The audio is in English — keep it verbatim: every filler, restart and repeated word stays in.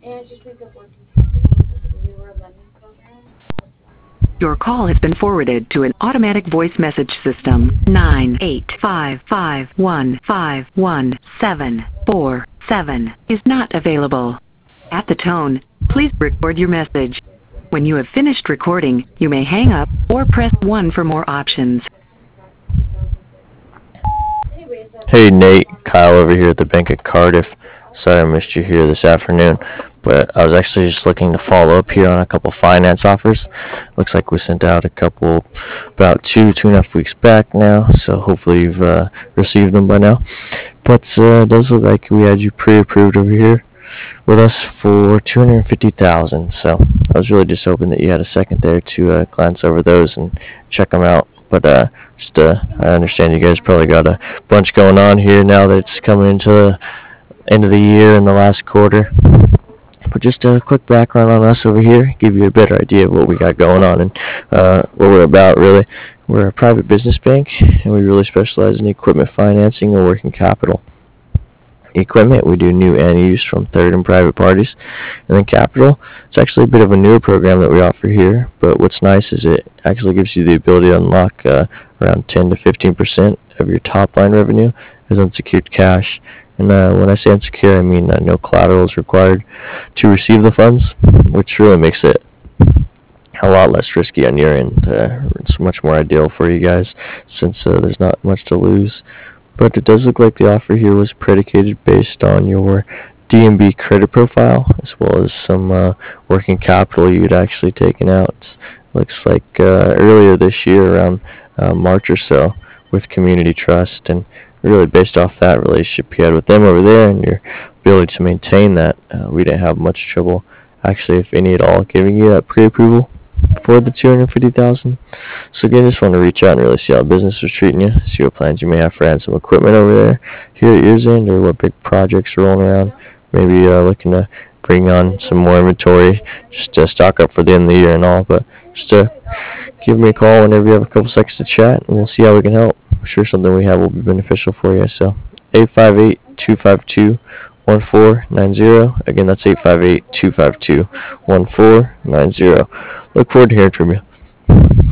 Your call has been forwarded to an automatic voice message system. nine eight five five one five one seven four seven is not available. At the tone, please record your message. When you have finished recording, you may hang up or press one for more options. Hey Nate, Kyle over here at the Bank of Cardiff. Sorry I missed you here this afternoon, but I was actually just looking to follow up here on a couple finance offers. Looks like we sent out a couple about two, two and a half weeks back now, so hopefully you've uh, received them by now. But uh, it does look like we had you pre-approved over here with us for two hundred fifty thousand dollars, so I was really just hoping that you had a second there to uh, glance over those and check them out. But uh, just uh, I understand you guys probably got a bunch going on here now that it's coming into the end of the year and the last quarter. But just a quick background on us over here, give you a better idea of what we got going on and uh, what we're about really. We're a private business bank, and we really specialize in equipment financing and working capital. Equipment, we do new and used from third and private parties. And then capital, it's actually a bit of a newer program that we offer here, but what's nice is it actually gives you the ability to unlock uh, around ten to fifteen percent of your top line revenue as unsecured cash. And uh, when I say unsecured, I mean uh, no collateral is required to receive the funds, which really makes it a lot less risky on your end. Uh, it's much more ideal for you guys since uh, there's not much to lose. But it does look like the offer here was predicated based on your D N B credit profile as well as some uh, working capital you'd actually taken out. Looks like uh, earlier this year, around uh, March or so, with Community Trust, and really based off that relationship you had with them over there and your ability to maintain that, uh, we didn't have much trouble, actually, if any at all, giving you that pre-approval for the two hundred fifty thousand dollars. So again, just want to reach out and really see how business is treating you, see what plans you may have for adding some equipment over there here at year's end, or what big projects are rolling around. Maybe uh, looking to bring on some more inventory just to stock up for the end of the year and all. But just uh, give me a call whenever you have a couple seconds to chat, and we'll see how we can help. I'm sure something we have will be beneficial for you. So eight five eight, two five two, one four nine zero. Again, that's eight five eight, two five two, one four nine zero. Look forward to hearing from you.